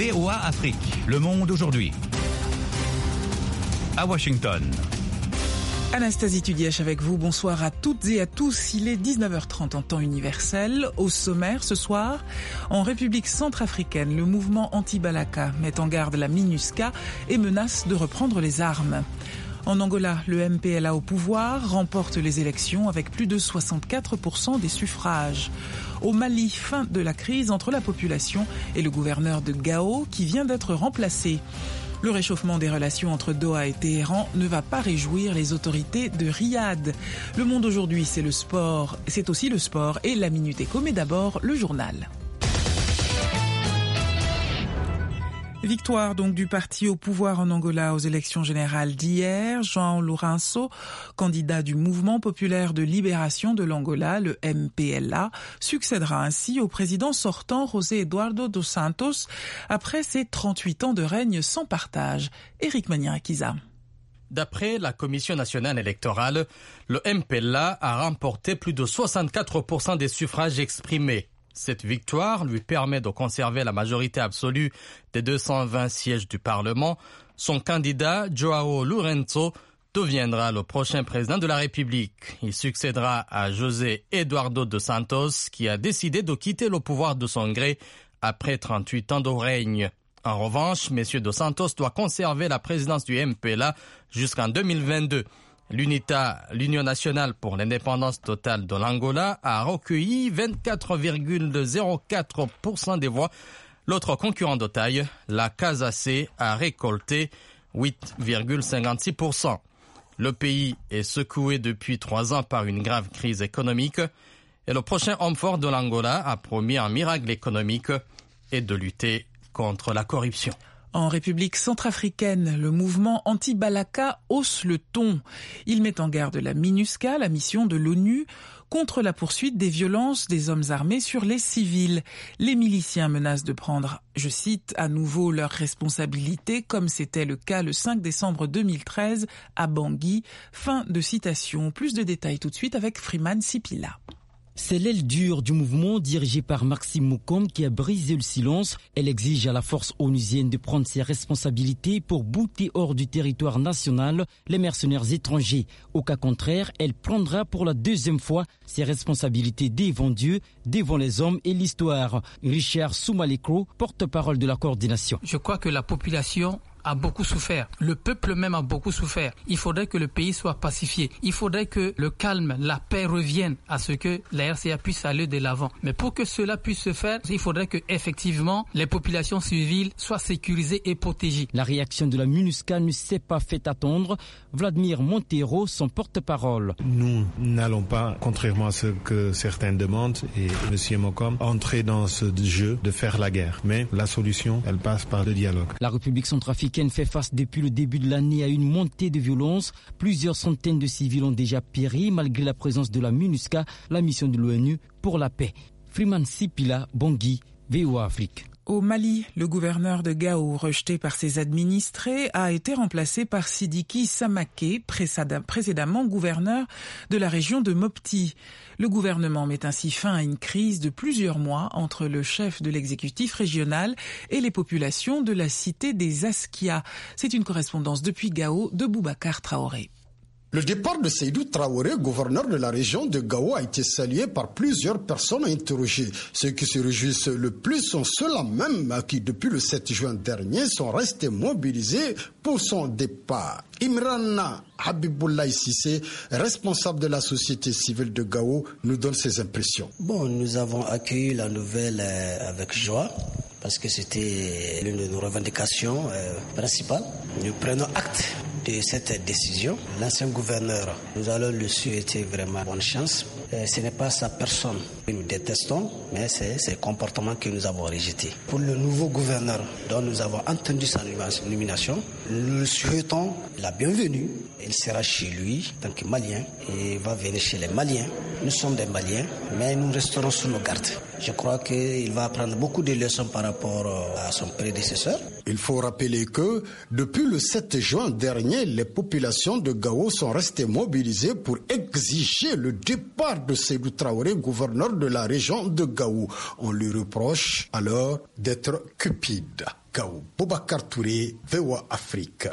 VOA Afrique, le monde aujourd'hui. À Washington. Anastasie Tudièche avec vous, bonsoir à toutes et à tous. Il est 19h30 en temps universel. Au sommaire ce soir, en République centrafricaine, le mouvement anti-Balaka met en garde la MINUSCA et menace de reprendre les armes. En Angola, le MPLA au pouvoir remporte les élections avec plus de 64% des suffrages. Au Mali, fin de la crise entre la population et le gouverneur de Gao qui vient d'être remplacé. Le réchauffement des relations entre Doha et Téhéran ne va pas réjouir les autorités de Riyad. Le monde aujourd'hui, c'est le sport, c'est aussi le sport et la Minute Éco, mais d'abord le journal. Victoire donc du parti au pouvoir en Angola aux élections générales d'hier. João Lourenço, candidat du Mouvement populaire de libération de l'Angola, le MPLA, succédera ainsi au président sortant José Eduardo dos Santos après ses 38 ans de règne sans partage. Éric Maniarakiza. D'après la Commission nationale électorale, le MPLA a remporté plus de 64% des suffrages exprimés. Cette victoire lui permet de conserver la majorité absolue des 220 sièges du Parlement. Son candidat, João Lourenço, deviendra le prochain président de la République. Il succédera à José Eduardo dos Santos, qui a décidé de quitter le pouvoir de son gré après 38 ans de règne. En revanche, M. dos Santos doit conserver la présidence du MPLA jusqu'en 2022. L'Union nationale pour l'indépendance totale de l'Angola a recueilli 24,04% des voix. L'autre concurrent de taille, la CASAC, a récolté 8,56%. Le pays est secoué depuis 3 ans par une grave crise économique et le prochain homme fort de l'Angola a promis un miracle économique et de lutter contre la corruption. En République centrafricaine, le mouvement anti-Balaka hausse le ton. Il met en garde la MINUSCA, la mission de l'ONU, contre la poursuite des violences des hommes armés sur les civils. Les miliciens menacent de prendre, je cite, à nouveau leurs responsabilités, comme c'était le cas le 5 décembre 2013 à Bangui. Fin de citation. Plus de détails tout de suite avec Freeman Sipila. C'est l'aile dure du mouvement dirigé par Maxime Moukom qui a brisé le silence. Elle exige à la force onusienne de prendre ses responsabilités pour bouter hors du territoire national les mercenaires étrangers. Au cas contraire, elle prendra pour la deuxième fois ses responsabilités devant Dieu, devant les hommes et l'histoire. Richard Soumalekro, porte-parole de la coordination. Je crois que la population a beaucoup souffert. Le peuple même a beaucoup souffert. Il faudrait que le pays soit pacifié. Il faudrait que le calme, la paix reviennent à ce que la RCA puisse aller de l'avant. Mais pour que cela puisse se faire, il faudrait que effectivement les populations civiles soient sécurisées et protégées. La réaction de la MINUSCA ne s'est pas fait attendre. Vladimir Montero, son porte-parole. Nous n'allons pas, contrairement à ce que certains demandent, et M. Mokom, entrer dans ce jeu de faire la guerre. Mais la solution, elle passe par le dialogue. La République centrafricaine fait face depuis le début de l'année à une montée de violence. Plusieurs centaines de civils ont déjà péri malgré la présence de la MINUSCA, la mission de l'ONU pour la paix. Freeman Sipila, Bangui, VOA Afrique. Au Mali, le gouverneur de Gao, rejeté par ses administrés, a été remplacé par Sidiki Samaké, précédemment gouverneur de la région de Mopti. Le gouvernement met ainsi fin à une crise de plusieurs mois entre le chef de l'exécutif régional et les populations de la cité des Askia. C'est une correspondance depuis Gao de Boubacar Traoré. Le départ de Seydou Traoré, gouverneur de la région de Gao, a été salué par plusieurs personnes interrogées. Ceux qui se réjouissent le plus sont ceux-là même qui, depuis le 7 juin dernier, sont restés mobilisés pour son départ. Imran Habiboulaye Sissé, responsable de la société civile de Gao, nous donne ses impressions. Nous avons accueilli la nouvelle avec joie, parce que c'était l'une de nos revendications principales. Nous prenons acte de cette décision. L'ancien gouverneur, nous allons lui souhaiter vraiment bonne chance. Ce n'est pas sa personne que nous détestons, mais c'est ses comportements que nous avons rejetés. Pour le nouveau gouverneur dont nous avons entendu sa nomination, nous lui souhaitons la bienvenue. Il sera chez lui en tant que Malien et va venir chez les Maliens. Nous sommes des Maliens, mais nous resterons sous nos gardes. Je crois qu'il va apprendre beaucoup de leçons par rapport à son prédécesseur. Il faut rappeler que depuis le 7 juin dernier, les populations de Gao sont restées mobilisées pour exiger le départ de Sédou Traoré, gouverneur de la région de Gao. On lui reproche alors d'être cupide. Gao, Boubacar Touré, VOA Afrique.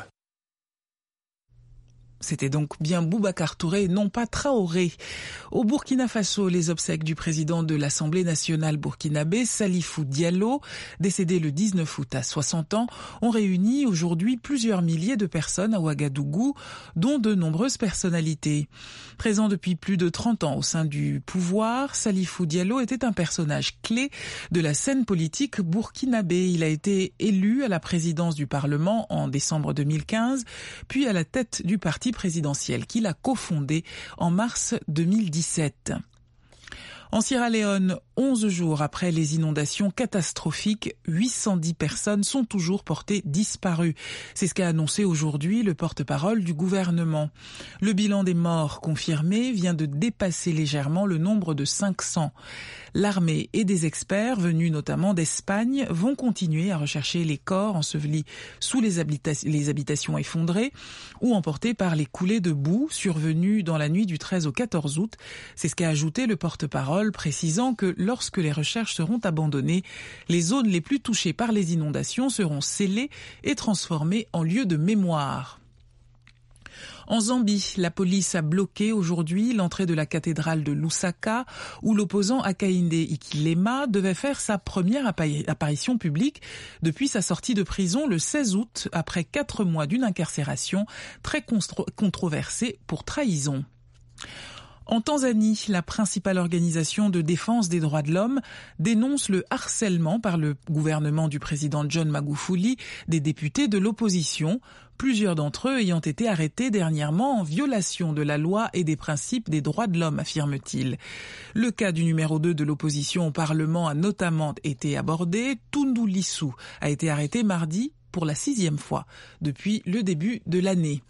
C'était donc bien Boubacar Touré, non pas Traoré. Au Burkina Faso, les obsèques du président de l'Assemblée nationale burkinabé, Salifou Diallo, décédé le 19 août à 60 ans, ont réuni aujourd'hui plusieurs milliers de personnes à Ouagadougou, dont de nombreuses personnalités. Présent depuis plus de 30 ans au sein du pouvoir, Salifou Diallo était un personnage clé de la scène politique burkinabé. Il a été élu à la présidence du Parlement en décembre 2015, puis à la tête du parti présidentiel qu'il a cofondé en mars 2017. En Sierra Leone, 11 jours après les inondations catastrophiques, 810 personnes sont toujours portées disparues. C'est ce qu'a annoncé aujourd'hui le porte-parole du gouvernement. Le bilan des morts confirmés vient de dépasser légèrement le nombre de 500. L'armée et des experts venus notamment d'Espagne vont continuer à rechercher les corps ensevelis sous les habitations effondrées ou emportés par les coulées de boue survenues dans la nuit du 13 au 14 août. C'est ce qu'a ajouté le porte-parole, précisant que lorsque les recherches seront abandonnées, les zones les plus touchées par les inondations seront scellées et transformées en lieux de mémoire. En Zambie, la police a bloqué aujourd'hui l'entrée de la cathédrale de Lusaka, où l'opposant Hakainde Hichilema devait faire sa première apparition publique depuis sa sortie de prison le 16 août, après 4 mois d'une incarcération très controversée pour trahison. En Tanzanie, la principale organisation de défense des droits de l'homme dénonce le harcèlement par le gouvernement du président John Magufuli des députés de l'opposition, plusieurs d'entre eux ayant été arrêtés dernièrement en violation de la loi et des principes des droits de l'homme, affirme-t-il. Le cas du numéro 2 de l'opposition au Parlement a notamment été abordé. Tundu Lissu a été arrêté mardi pour la 6e fois depuis le début de l'année.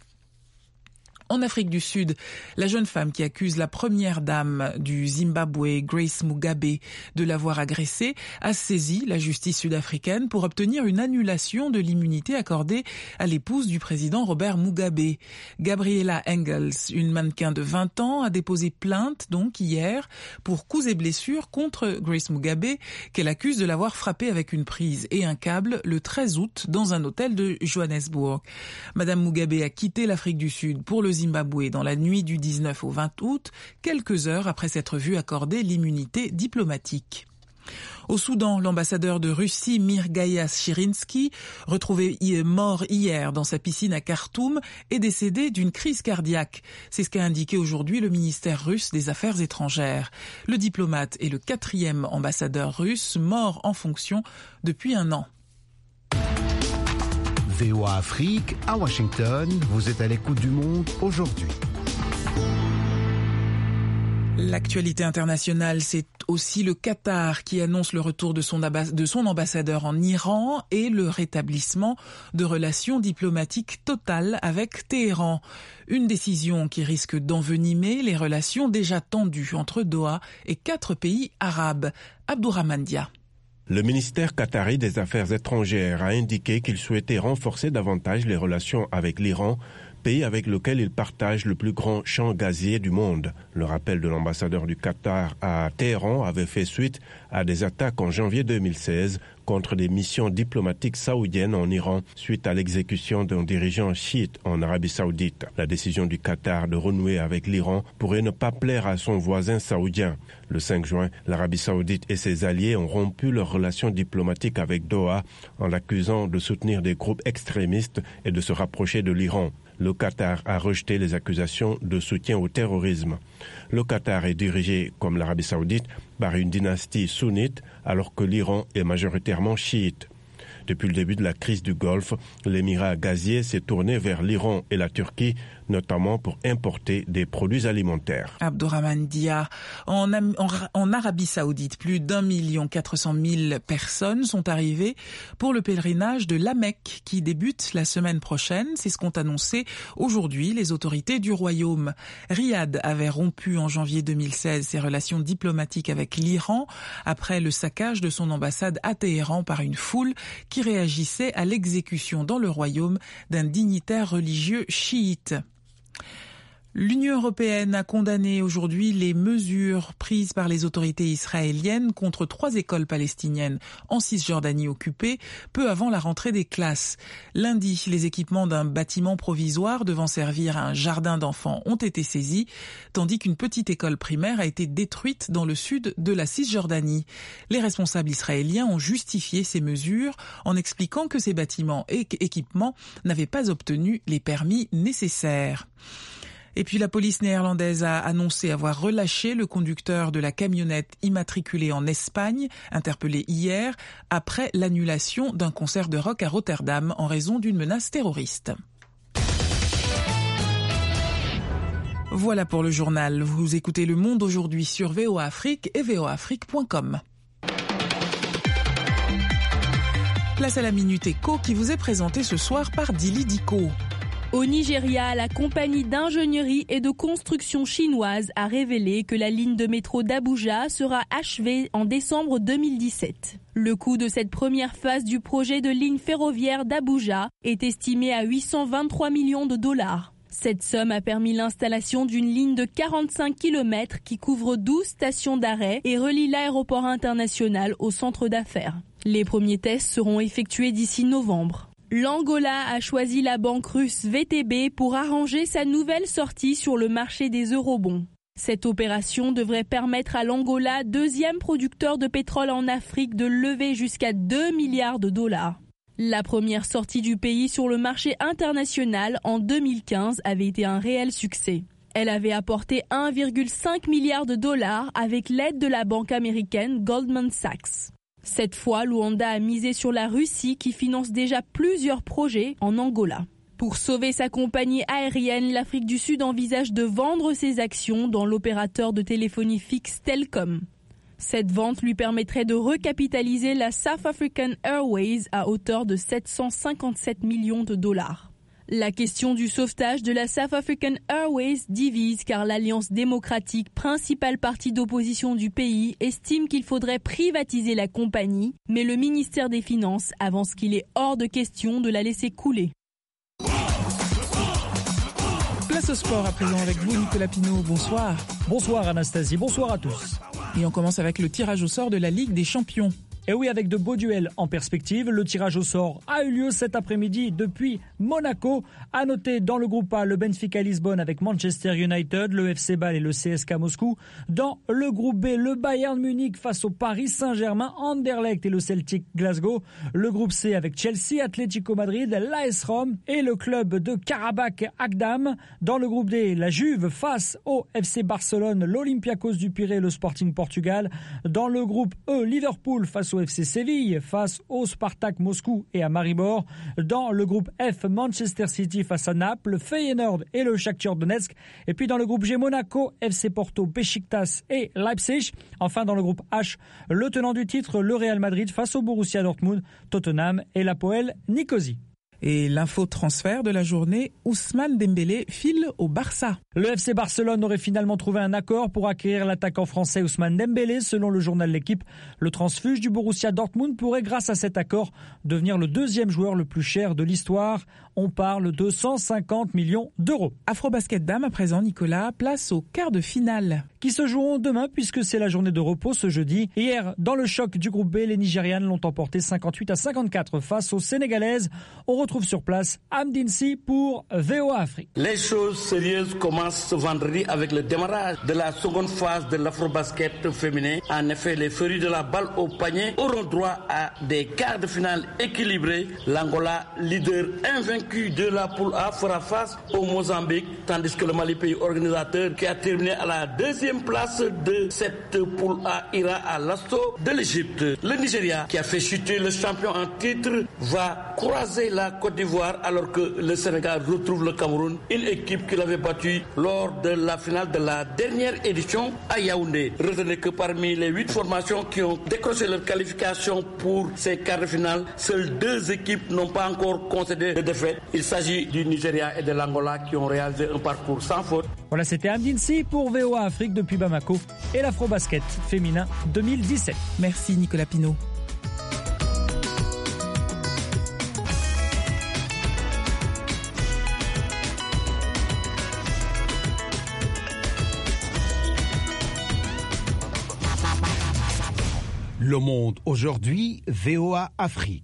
En Afrique du Sud, la jeune femme qui accuse la première dame du Zimbabwe, Grace Mugabe, de l'avoir agressée, a saisi la justice sud-africaine pour obtenir une annulation de l'immunité accordée à l'épouse du président Robert Mugabe. Gabriela Engels, une mannequin de 20 ans, a déposé plainte donc hier pour coups et blessures contre Grace Mugabe, qu'elle accuse de l'avoir frappée avec une prise et un câble le 13 août dans un hôtel de Johannesburg. Madame Mugabe a quitté l'Afrique du Sud pour le Zimbabwe dans la nuit du 19 au 20 août, quelques heures après s'être vu accorder l'immunité diplomatique. Au Soudan, l'ambassadeur de Russie, Mirgaya Shirinsky, retrouvé mort hier dans sa piscine à Khartoum, est décédé d'une crise cardiaque. C'est ce qu'a indiqué aujourd'hui le ministère russe des Affaires étrangères. Le diplomate est le 4e ambassadeur russe mort en fonction depuis 1 an. VOA Afrique, à Washington, vous êtes à l'écoute du monde aujourd'hui. L'actualité internationale, c'est aussi le Qatar qui annonce le retour de son ambassadeur en Iran et le rétablissement de relations diplomatiques totales avec Téhéran. Une décision qui risque d'envenimer les relations déjà tendues entre Doha et 4 pays arabes. Abdourahmane Dia. Le ministère qatari des Affaires étrangères a indiqué qu'il souhaitait renforcer davantage les relations avec l'Iran, pays avec lequel il partage le plus grand champ gazier du monde. Le rappel de l'ambassadeur du Qatar à Téhéran avait fait suite à des attaques en janvier 2016 contre des missions diplomatiques saoudiennes en Iran suite à l'exécution d'un dirigeant chiite en Arabie Saoudite. La décision du Qatar de renouer avec l'Iran pourrait ne pas plaire à son voisin saoudien. Le 5 juin, l'Arabie Saoudite et ses alliés ont rompu leurs relations diplomatiques avec Doha en l'accusant de soutenir des groupes extrémistes et de se rapprocher de l'Iran. Le Qatar a rejeté les accusations de soutien au terrorisme. Le Qatar est dirigé, comme l'Arabie Saoudite, par une dynastie sunnite, alors que l'Iran est majoritairement chiite. Depuis le début de la crise du Golfe, l'émirat gazier s'est tourné vers l'Iran et la Turquie notamment pour importer des produits alimentaires. Abdourahmane Dia. En Arabie Saoudite, plus d'1 400 000 personnes sont arrivées pour le pèlerinage de la Mecque qui débute la semaine prochaine. C'est ce qu'ont annoncé aujourd'hui les autorités du royaume. Riyad avait rompu en janvier 2016 ses relations diplomatiques avec l'Iran après le saccage de son ambassade à Téhéran par une foule qui réagissait à l'exécution dans le royaume d'un dignitaire religieux chiite. L'Union européenne a condamné aujourd'hui les mesures prises par les autorités israéliennes contre 3 écoles palestiniennes en Cisjordanie occupée, peu avant la rentrée des classes. Lundi, les équipements d'un bâtiment provisoire devant servir à un jardin d'enfants ont été saisis, tandis qu'une petite école primaire a été détruite dans le sud de la Cisjordanie. Les responsables israéliens ont justifié ces mesures en expliquant que ces bâtiments et équipements n'avaient pas obtenu les permis nécessaires. Et puis la police néerlandaise a annoncé avoir relâché le conducteur de la camionnette immatriculée en Espagne, interpellé hier, après l'annulation d'un concert de rock à Rotterdam en raison d'une menace terroriste. Voilà pour le journal. Vous écoutez Le Monde aujourd'hui sur VOA Afrique et voaafrique.com. Place à la Minute Éco qui vous est présentée ce soir par Dili Diko. Au Nigeria, la compagnie d'ingénierie et de construction chinoise a révélé que la ligne de métro d'Abuja sera achevée en décembre 2017. Le coût de cette première phase du projet de ligne ferroviaire d'Abuja est estimé à 823 millions de dollars. Cette somme a permis l'installation d'une ligne de 45 km qui couvre 12 stations d'arrêt et relie l'aéroport international au centre d'affaires. Les premiers tests seront effectués d'ici novembre. L'Angola a choisi la banque russe VTB pour arranger sa nouvelle sortie sur le marché des eurobonds. Cette opération devrait permettre à l'Angola, deuxième producteur de pétrole en Afrique, de lever jusqu'à 2 milliards de dollars. La première sortie du pays sur le marché international en 2015 avait été un réel succès. Elle avait apporté 1,5 milliard de dollars avec l'aide de la banque américaine Goldman Sachs. Cette fois, Luanda a misé sur la Russie qui finance déjà plusieurs projets en Angola. Pour sauver sa compagnie aérienne, l'Afrique du Sud envisage de vendre ses actions dans l'opérateur de téléphonie fixe Telkom. Cette vente lui permettrait de recapitaliser la South African Airways à hauteur de 757 millions de dollars. La question du sauvetage de la South African Airways divise car l'Alliance démocratique, principal parti d'opposition du pays, estime qu'il faudrait privatiser la compagnie, mais le ministère des Finances avance qu'il est hors de question de la laisser couler. Place au sport à présent avec vous, Nicolas Pinault. Bonsoir. Bonsoir Anastasie, bonsoir à tous. Et on commence avec le tirage au sort de la Ligue des Champions. Et oui, avec de beaux duels en perspective, le tirage au sort a eu lieu cet après-midi depuis Monaco. À noter dans le groupe A, le Benfica Lisbonne avec Manchester United, le FC Bâle et le CSKA Moscou. Dans le groupe B, le Bayern Munich face au Paris Saint-Germain, Anderlecht et le Celtic Glasgow. Le groupe C avec Chelsea, Atlético Madrid, l'AS Rome et le club de Karabakh Agdam. Dans le groupe D, la Juve face au FC Barcelone, l'Olympiakos du Pirée et le Sporting Portugal. Dans le groupe E, Liverpool face au FC Séville, face au Spartak Moscou et à Maribor. Dans le groupe F, Manchester City face à Naples, Feyenoord et le Shakhtar Donetsk. Et puis dans le groupe G, Monaco, FC Porto, Beşiktaş et Leipzig. Enfin dans le groupe H, le tenant du titre, le Real Madrid face au Borussia Dortmund, Tottenham et l'Apoel Nicosie. Et l'info transfert de la journée, Ousmane Dembélé file au Barça. Le FC Barcelone aurait finalement trouvé un accord pour acquérir l'attaquant français Ousmane Dembélé. Selon le journal L'Équipe, le transfuge du Borussia Dortmund pourrait, grâce à cet accord, devenir le deuxième joueur le plus cher de l'histoire. On parle de 150 millions d'euros. Afrobasket Dame à présent, Nicolas, place au quart de finale. Qui se joueront demain puisque c'est la journée de repos ce jeudi. Hier, dans le choc du groupe B, les Nigérianes l'ont emporté 58-54 face aux Sénégalaises. On retrouve sur place Amdinsi pour VOA Afrique. Les choses sérieuses commencent ce vendredi avec le démarrage de la seconde phase de l'afrobasket féminin. En effet, les férus de la balle au panier auront droit à des quarts de finale équilibrés. L'Angola, leader invaincu de la poule A, fera face au Mozambique, tandis que le Mali, pays organisateur, qui a terminé à la deuxième deuxième place de cette poule A ira à l'assaut de l'Égypte. Le Nigeria, qui a fait chuter le champion en titre, va croiser la Côte d'Ivoire alors que le Sénégal retrouve le Cameroun, une équipe qu'il avait battue lors de la finale de la dernière édition à Yaoundé. Retenez que parmi les 8 formations qui ont décroché leur qualification pour ces quarts de finale, seules 2 équipes n'ont pas encore concédé de défaite. Il s'agit du Nigeria et de l'Angola qui ont réalisé un parcours sans faute. Voilà, c'était Amdinsi pour VOA Afrique depuis Bamako et l'Afrobasket féminin 2017. Merci Nicolas Pinault. Le Monde aujourd'hui, VOA Afrique.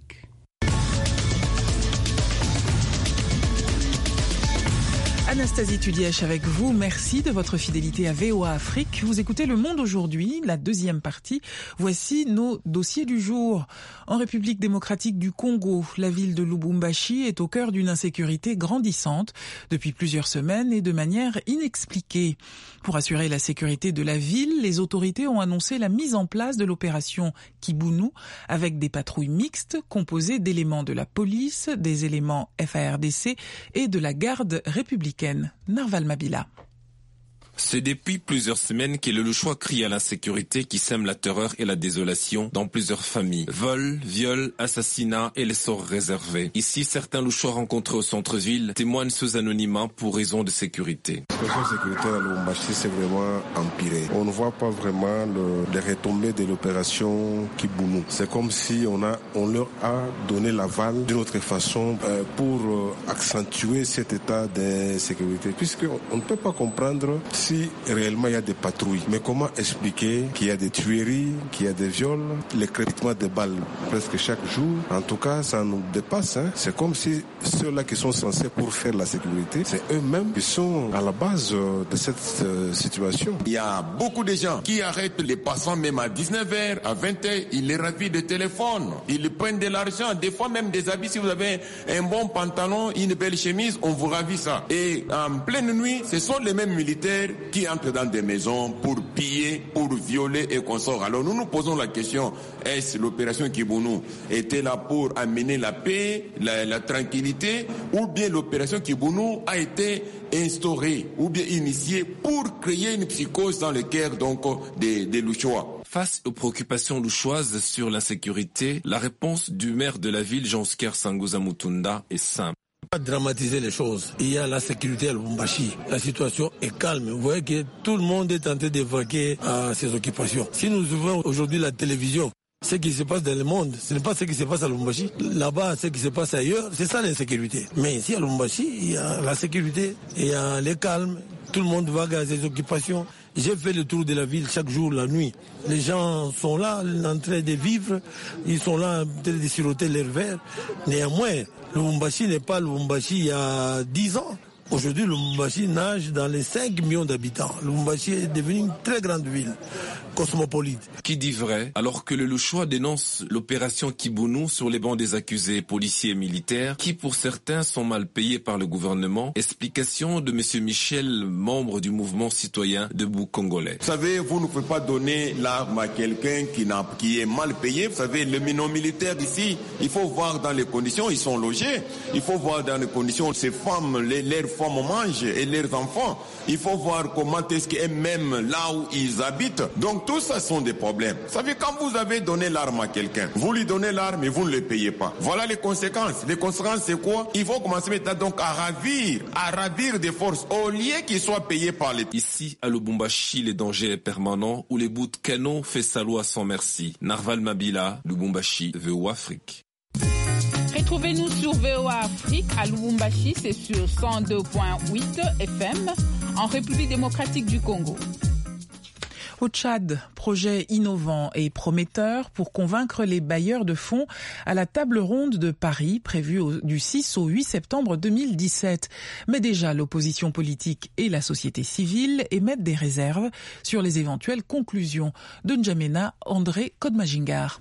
Anastasie Tudièche avec vous. Merci de votre fidélité à VOA Afrique. Vous écoutez Le Monde aujourd'hui, la deuxième partie. Voici nos dossiers du jour. En République démocratique du Congo, la ville de Lubumbashi est au cœur d'une insécurité grandissante depuis plusieurs semaines et de manière inexpliquée. Pour assurer la sécurité de la ville, les autorités ont annoncé la mise en place de l'opération Kibunu avec des patrouilles mixtes composées d'éléments de la police, des éléments FARDC et de la garde républicaine. Narval Mabila. C'est depuis plusieurs semaines que le Louchois crie à l'insécurité qui sème la terreur et la désolation dans plusieurs familles. Vols, viols, assassinats et les sorts réservés. Ici, certains Louchois rencontrés au centre-ville témoignent sous anonymat pour raison de sécurité. La situation sécuritaire à Lubumbashi s'est vraiment empirée. On ne voit pas vraiment les retombées de l'opération Kibunu. C'est comme si on leur a donné l'aval d'une autre façon pour accentuer cet état d'insécurité. Puisqu'on ne peut pas comprendre si réellement il y a des patrouilles. Mais comment expliquer qu'il y a des tueries, qu'il y a des viols, les crépitements de balles presque chaque jour? En tout cas, ça nous dépasse. C'est comme si ceux-là qui sont censés pour faire la sécurité, c'est eux-mêmes qui sont à la base de cette situation. Il y a beaucoup de gens qui arrêtent les passants même à 19h, à 20h, ils les ravissent de téléphone, ils prennent de l'argent, des fois même des habits. Si vous avez un bon pantalon, une belle chemise, on vous ravit ça. Et en pleine nuit, ce sont les mêmes militaires qui entrent dans des maisons pour piller, pour violer et consorts. Alors nous nous posons la question, est-ce l'opération Kibunu était là pour amener la paix, la tranquillité, ou bien l'opération Kibunu a été instaurée ou bien initiée pour créer une psychose dans le cœur donc des Louchois? Face aux préoccupations louchoises sur l'insécurité, la réponse du maire de la ville, Jean-Oscar Sanguza Mutunda, est simple. Pas dramatiser les choses. Il y a la sécurité à Lubumbashi. La situation est calme. Vous voyez que tout le monde est en train d'évacuer ses occupations. Si nous ouvrons aujourd'hui la télévision, ce qui se passe dans le monde, ce n'est pas ce qui se passe à Lubumbashi. Là-bas, ce qui se passe ailleurs, c'est ça l'insécurité. Mais ici à Lubumbashi, il y a la sécurité, il y a le calme, tout le monde va à ses occupations. J'ai fait le tour de la ville chaque jour, la nuit. Les gens sont là, en train de vivre, ils sont là en train de siroter leur verre. Néanmoins, Lubumbashi n'est pas Lubumbashi il y a 10 ans. Aujourd'hui, Lubumbashi nage dans les 5 millions d'habitants. Lubumbashi est devenu une très grande ville, cosmopolite. Qui dit vrai, alors que le Louchois dénonce l'opération Kibunu sur les bancs des accusés policiers et militaires, qui pour certains sont mal payés par le gouvernement. Explication de M. Michel, membre du mouvement citoyen Debout Congolais. Vous savez, vous ne pouvez pas donner l'arme à quelqu'un qui est mal payé. Vous savez, les militaires ici, il faut voir dans les conditions, ils sont logés. Il faut voir dans les conditions, ces femmes, leurs femmes mangent et leurs enfants. Il faut voir comment est-ce qu'eux-mêmes, là où ils habitent. Donc tout ça sont des problèmes. Vous savez, quand vous avez donné l'arme à quelqu'un, vous lui donnez l'arme et vous ne le payez pas. Voilà les conséquences. Les conséquences, c'est quoi? Il faut commencer maintenant donc à ravir des forces au lieu qu'ils soient payés par les... Ici, à Lubumbashi, le danger est permanent où les bouts de canon fait sa loi sans merci. Narval Mabila, Lubumbashi, VOA Afrique. Retrouvez-nous sur VOA Afrique à Lubumbashi, c'est sur 102.8 FM, en République démocratique du Congo. Au Tchad, projet innovant et prometteur pour convaincre les bailleurs de fonds à la table ronde de Paris prévue du 6 au 8 septembre 2017. Mais déjà, l'opposition politique et la société civile émettent des réserves sur les éventuelles conclusions de N'Djamena André Kodmajingar.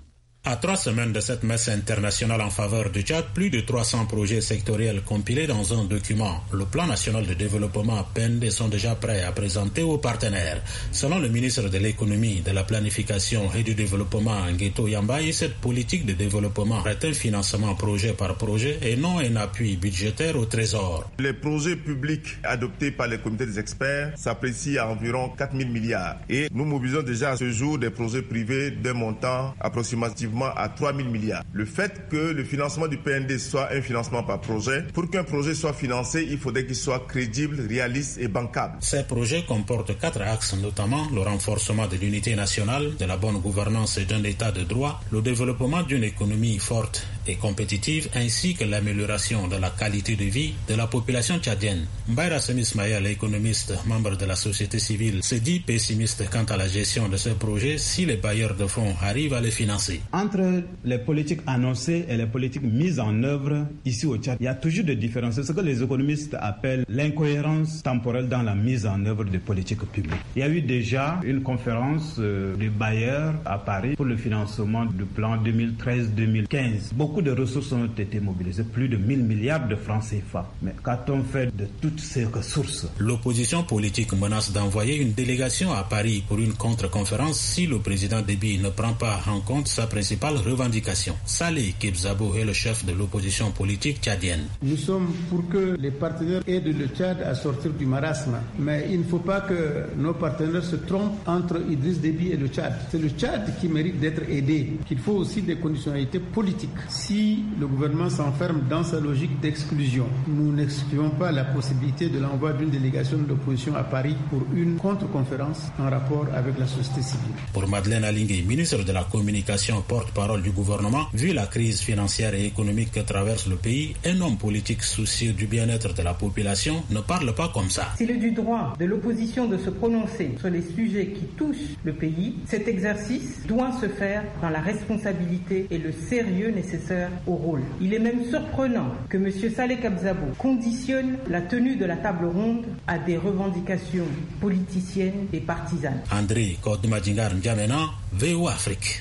À 3 semaines de cette messe internationale en faveur du Tchad, plus de 300 projets sectoriels compilés dans un document. Le plan national de développement PND sont déjà prêts à présenter aux partenaires. Selon le ministre de l'économie, de la planification et du développement Ngueto Yambaye, cette politique de développement est un financement projet par projet et non un appui budgétaire au trésor. Les projets publics adoptés par les comités des experts s'apprécient à environ 4 000 milliards. Et nous mobilisons déjà à ce jour des projets privés d'un montant approximativement à 3 000 milliards. Le fait que le financement du PND soit un financement par projet, pour qu'un projet soit financé, il faudrait qu'il soit crédible, réaliste et bancable. Ces projets comportent 4 axes, notamment le renforcement de l'unité nationale, de la bonne gouvernance et d'un état de droit, le développement d'une économie forte et compétitive, ainsi que l'amélioration de la qualité de vie de la population tchadienne. Mbaïra Ismaël, économiste, membre de la société civile, se dit pessimiste quant à la gestion de ces projets si les bailleurs de fonds arrivent à les financer. Entre les politiques annoncées et les politiques mises en œuvre ici au Tchad, il y a toujours des différences. C'est ce que les économistes appellent l'incohérence temporelle dans la mise en œuvre des politiques publiques. Il y a eu déjà une conférence des bailleurs à Paris pour le financement du plan 2013-2015. Beaucoup de ressources ont été mobilisées, plus de 1000 milliards de francs CFA. Mais qu'a-t-on fait de toutes ces ressources? L'opposition politique menace d'envoyer une délégation à Paris pour une contre-conférence si le président Déby ne prend pas en compte sa principale revendication. Saleh Kebzabo est le chef de l'opposition politique tchadienne. Nous sommes pour que les partenaires aident le Tchad à sortir du marasme. Mais il ne faut pas que nos partenaires se trompent entre Idriss Déby et le Tchad. C'est le Tchad qui mérite d'être aidé. Il faut aussi des conditionnalités politiques. Si le gouvernement s'enferme dans sa logique d'exclusion, nous n'excluons pas la possibilité de l'envoi d'une délégation de l'opposition à Paris pour une contre-conférence en rapport avec la société civile. Pour Madeleine Alingui, ministre de la Communication, porte-parole du gouvernement, vu la crise financière et économique que traverse le pays, un homme politique soucieux du bien-être de la population ne parle pas comme ça. S'il est du droit de l'opposition de se prononcer sur les sujets qui touchent le pays, cet exercice doit se faire dans la responsabilité et le sérieux nécessaire au rôle. Il est même surprenant que M. Saleh Kebzabo conditionne la tenue de la table ronde à des revendications politiciennes et partisanes. André Kodmadingar N'Djamena, VOA Afrique.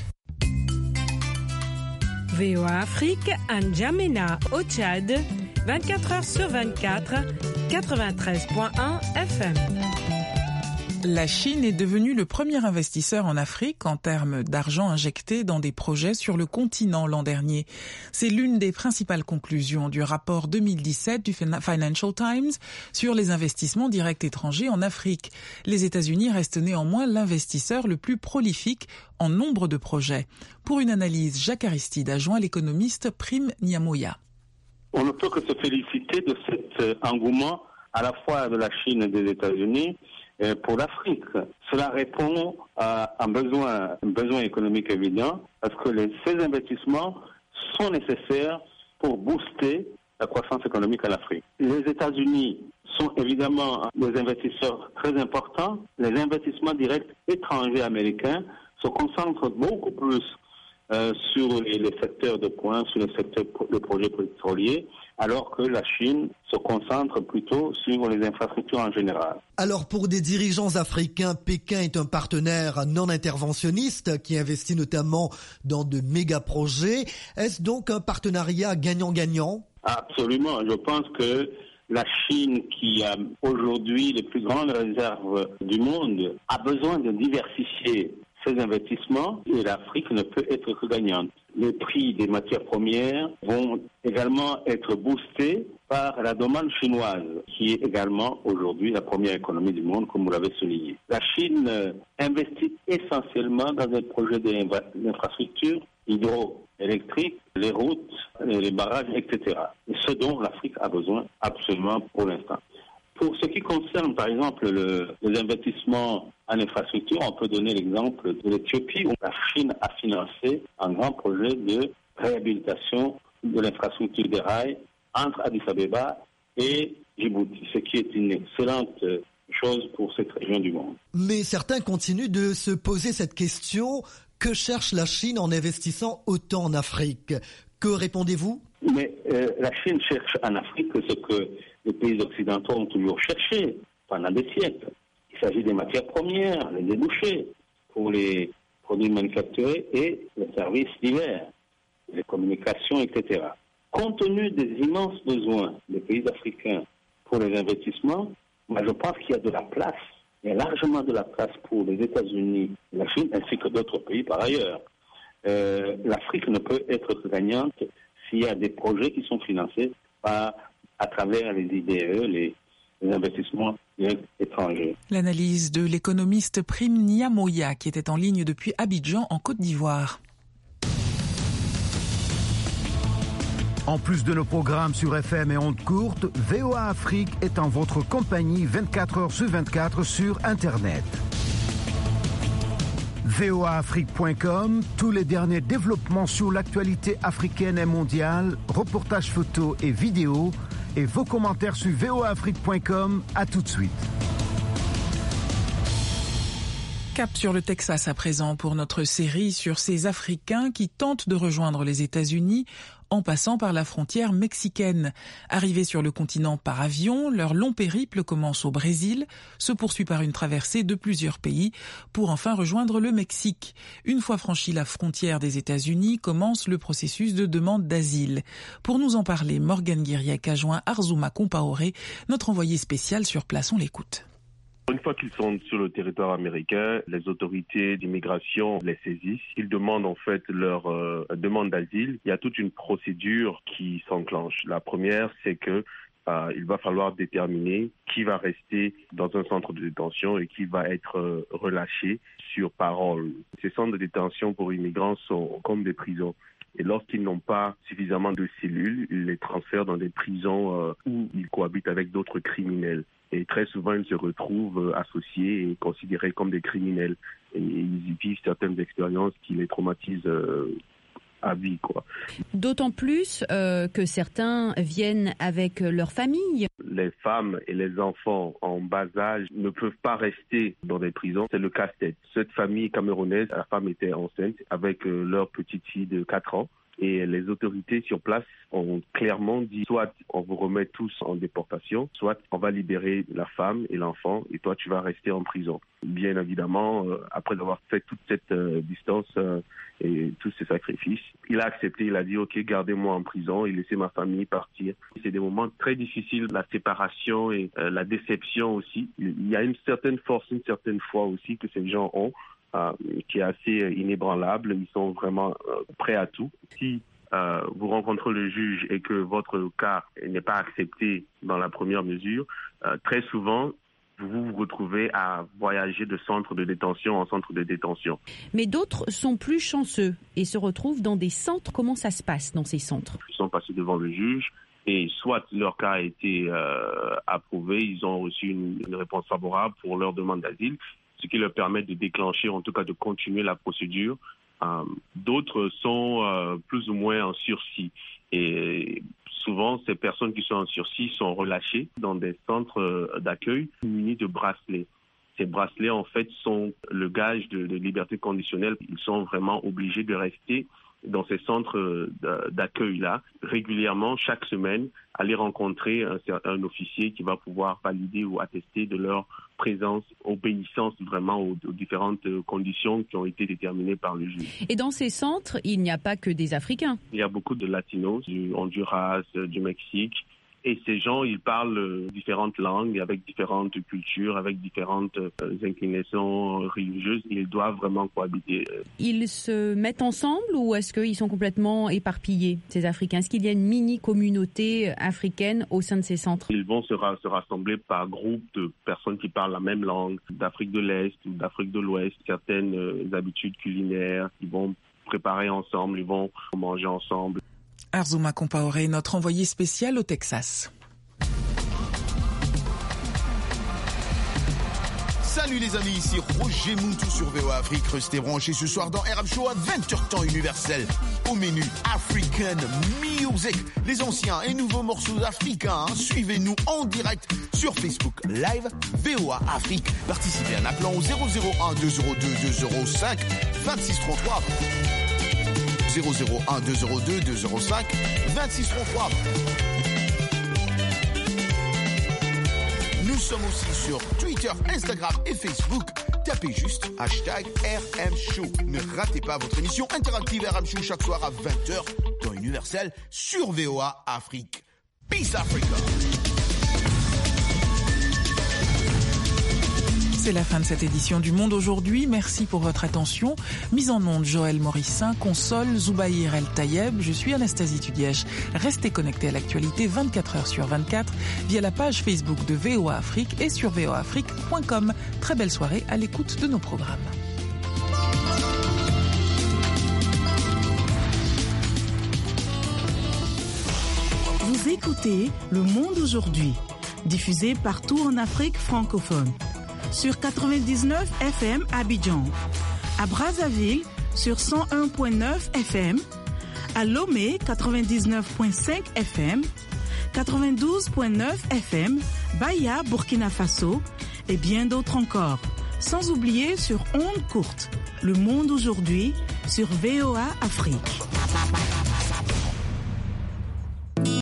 VOA Afrique, N'Djamena au Tchad, 24 heures sur 24, 93.1 FM. La Chine est devenue le premier investisseur en Afrique en termes d'argent injecté dans des projets sur le continent l'an dernier. C'est l'une des principales conclusions du rapport 2017 du Financial Times sur les investissements directs étrangers en Afrique. Les États-Unis restent néanmoins l'investisseur le plus prolifique en nombre de projets. Pour une analyse, Jacques Aristide a joint l'économiste Prime Niamoya. On ne peut que se féliciter de cet engouement à la fois de la Chine et des États-Unis pour l'Afrique. Cela répond à un besoin économique évident parce que ces investissements sont nécessaires pour booster la croissance économique en Afrique. Les États-Unis sont évidemment des investisseurs très importants. Les investissements directs étrangers américains se concentrent beaucoup plus sur les secteurs de pointe, sur les secteurs de projets pétroliers, alors que la Chine se concentre plutôt sur les infrastructures en général. Alors pour des dirigeants africains, Pékin est un partenaire non interventionniste qui investit notamment dans de méga projets. Est-ce donc un partenariat gagnant-gagnant ? Absolument. Je pense que la Chine, qui a aujourd'hui les plus grandes réserves du monde, a besoin de diversifier ces investissements et l'Afrique ne peut être que gagnante. Les prix des matières premières vont également être boostés par la demande chinoise, qui est également aujourd'hui la première économie du monde, comme vous l'avez souligné. La Chine investit essentiellement dans des projets d'infrastructures hydroélectriques, les routes, les barrages, etc. Et ce dont l'Afrique a besoin absolument pour l'instant. Pour ce qui concerne, par exemple, les investissements en infrastructure, on peut donner l'exemple de l'Éthiopie, où la Chine a financé un grand projet de réhabilitation de l'infrastructure des rails entre Addis Abeba et Djibouti, ce qui est une excellente chose pour cette région du monde. Mais certains continuent de se poser cette question. Que cherche la Chine en investissant autant en Afrique ? Que répondez-vous ? Mais la Chine cherche en Afrique ce que les pays occidentaux ont toujours cherché pendant des siècles. Il s'agit des matières premières, les débouchés pour les produits manufacturés et les services divers, les communications, etc. Compte tenu des immenses besoins des pays africains pour les investissements, moi je pense qu'il y a de la place, il y a largement de la place pour les États-Unis, la Chine ainsi que d'autres pays par ailleurs. L'Afrique ne peut être gagnante s'il y a des projets qui sont financés à travers les IDE, les investissements étrangers. L'analyse de l'économiste Prime Niamoya qui était en ligne depuis Abidjan en Côte d'Ivoire. En plus de nos programmes sur FM et ondes courtes, VOA Afrique est en votre compagnie 24 heures sur 24 sur Internet. voaafrique.com, tous les derniers développements sur l'actualité africaine et mondiale, reportages photos et vidéos, et vos commentaires sur voaafrique.com. À tout de suite. Cap sur le Texas à présent pour notre série sur ces Africains qui tentent de rejoindre les États-Unis en passant par la frontière mexicaine. Arrivés sur le continent par avion, leur long périple commence au Brésil, se poursuit par une traversée de plusieurs pays pour enfin rejoindre le Mexique. Une fois franchi la frontière des États-Unis, commence le processus de demande d'asile. Pour nous en parler, Morgan Guiriec a joint Arzouma Compaoré, notre envoyé spécial sur place. On l'écoute. Une fois qu'ils sont sur le territoire américain, les autorités d'immigration les saisissent. Ils demandent en fait leur demande d'asile. Il y a toute une procédure qui s'enclenche. La première, c'est que il va falloir déterminer qui va rester dans un centre de détention et qui va être relâché sur parole. Ces centres de détention pour immigrants sont comme des prisons. Et lorsqu'ils n'ont pas suffisamment de cellules, ils les transfèrent dans des prisons où ils cohabitent avec d'autres criminels. Et très souvent, ils se retrouvent associés et considérés comme des criminels. Et ils vivent certaines expériences qui les traumatisent à vie, quoi. D'autant plus que certains viennent avec leur famille. Les femmes et les enfants en bas âge ne peuvent pas rester dans des prisons. C'est le casse-tête. Cette famille camerounaise, la femme était enceinte avec leur petite fille de 4 ans. Et les autorités sur place ont clairement dit soit on vous remet tous en déportation, soit on va libérer la femme et l'enfant et toi tu vas rester en prison. Bien évidemment, après avoir fait toute cette distance et tous ces sacrifices, il a accepté, il a dit ok, gardez-moi en prison et laissez ma famille partir. C'est des moments très difficiles, la séparation et la déception aussi. Il y a une certaine force, une certaine foi aussi que ces gens ont. Qui est assez inébranlable, ils sont vraiment prêts à tout. Si vous rencontrez le juge et que votre cas n'est pas accepté dans la première mesure, très souvent, vous vous retrouvez à voyager de centre de détention en centre de détention. Mais d'autres sont plus chanceux et se retrouvent dans des centres. Comment ça se passe dans ces centres ? Ils sont passés devant le juge et soit leur cas a été approuvé, ils ont reçu une réponse favorable pour leur demande d'asile, ce qui leur permet de déclencher, en tout cas de continuer la procédure. D'autres sont plus ou moins en sursis. Et souvent, ces personnes qui sont en sursis sont relâchées dans des centres d'accueil munis de bracelets. Ces bracelets, en fait, sont le gage de liberté conditionnelle. Ils sont vraiment obligés de rester dans ces centres d'accueil-là, régulièrement, chaque semaine, aller rencontrer un officier qui va pouvoir valider ou attester de leur présence, obéissance vraiment aux différentes conditions qui ont été déterminées par le juge. Et dans ces centres, il n'y a pas que des Africains. Il y a beaucoup de Latinos, du Honduras, du Mexique. Et ces gens, ils parlent différentes langues, avec différentes cultures, avec différentes inclinaisons religieuses. Ils doivent vraiment cohabiter. Ils se mettent ensemble ou est-ce qu'ils sont complètement éparpillés, ces Africains ? Est-ce qu'il y a une mini-communauté africaine au sein de ces centres ? Ils vont se rassembler par groupe de personnes qui parlent la même langue, d'Afrique de l'Est ou d'Afrique de l'Ouest, certaines habitudes culinaires. Ils vont préparer ensemble, ils vont manger ensemble. Arzouma Compaoré, notre envoyé spécial au Texas. Salut les amis, ici Roger Moutou sur VOA Afrique. Restez branchés ce soir dans RM Show à 20h temps universel. Au menu African Music, les anciens et nouveaux morceaux africains. Suivez-nous en direct sur Facebook Live VOA Afrique. Participez en appelant au 001 202 205 2633. 001 202 205 2633. Nous sommes aussi sur Twitter, Instagram et Facebook. Tapez juste #RM Show. Ne ratez pas votre émission interactive RM Show chaque soir à 20h dans Universel sur VOA Afrique. Peace Africa. C'est la fin de cette édition du Monde aujourd'hui. Merci pour votre attention. Mise en onde Joël Morissin, console Zoubaïr El Tayeb. Je suis Anastasie Tudièche. Restez connectés à l'actualité 24h sur 24 via la page Facebook de VOA Afrique et sur voaafrique.com. Très belle soirée à l'écoute de nos programmes. Vous écoutez Le Monde aujourd'hui, diffusé partout en Afrique francophone. Sur 99 FM à Abidjan, à Brazzaville sur 101.9 FM, à Lomé 99.5 FM, 92.9 FM, Baya, Burkina Faso et bien d'autres encore. Sans oublier sur ondes courtes, Le Monde aujourd'hui sur VOA Afrique.